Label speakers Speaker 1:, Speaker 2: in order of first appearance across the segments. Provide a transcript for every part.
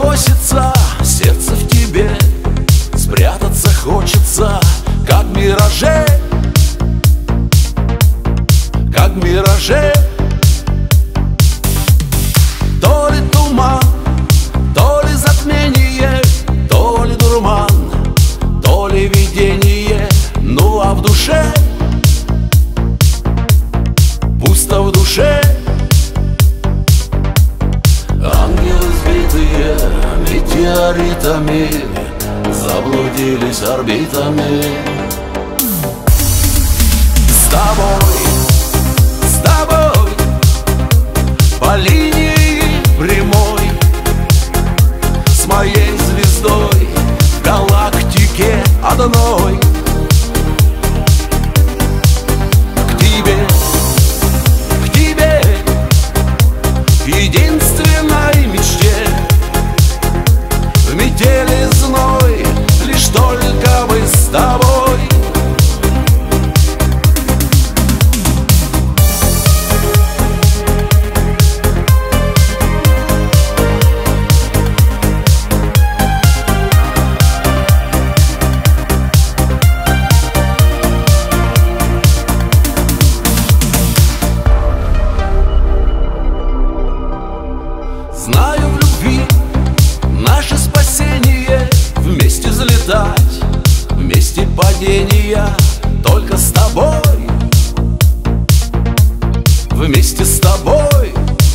Speaker 1: просится сердце в тебе, спрятаться хочется, как в мираже, как в мираже. То ли туман, то ли затмение, то ли дурман, то ли видение. Ну а в душе, пусто в душе. Ангелы, сбитые метеоритами, заблудились орбитами. С тобой, по линии прямой, с моей звездой в галактике одной. К тебе, к единственной мечте, в метели зной, лишь только мы с тобой. Знаю, в любви наше спасение, вместе взлетать, вместе падения. Только с тобой, вместе с тобой.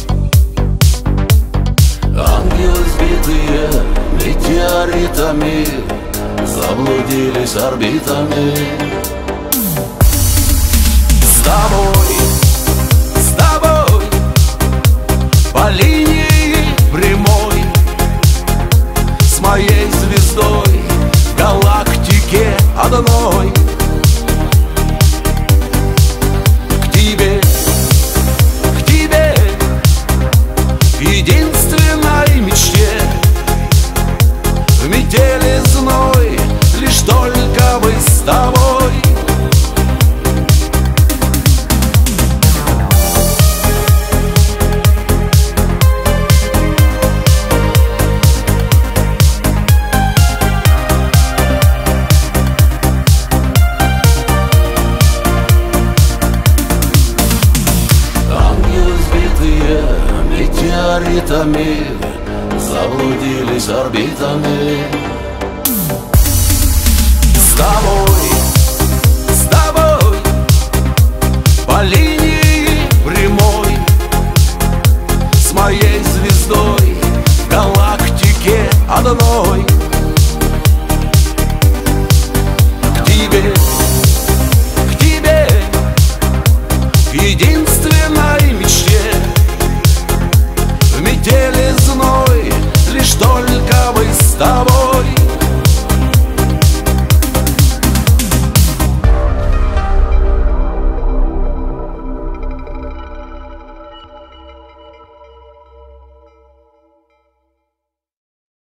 Speaker 1: Ангелы, сбитые метеоритами, заблудились орбитами. С тобой, по линии прямой, с моей звездой в галактике одной. К тебе, к единственной мечте, в метели зной, лишь только мы с тобой. Метеоритами, заблудились орбитами. С тобой, по линии прямой, с моей звездой в галактике одной. К тебе, к единственной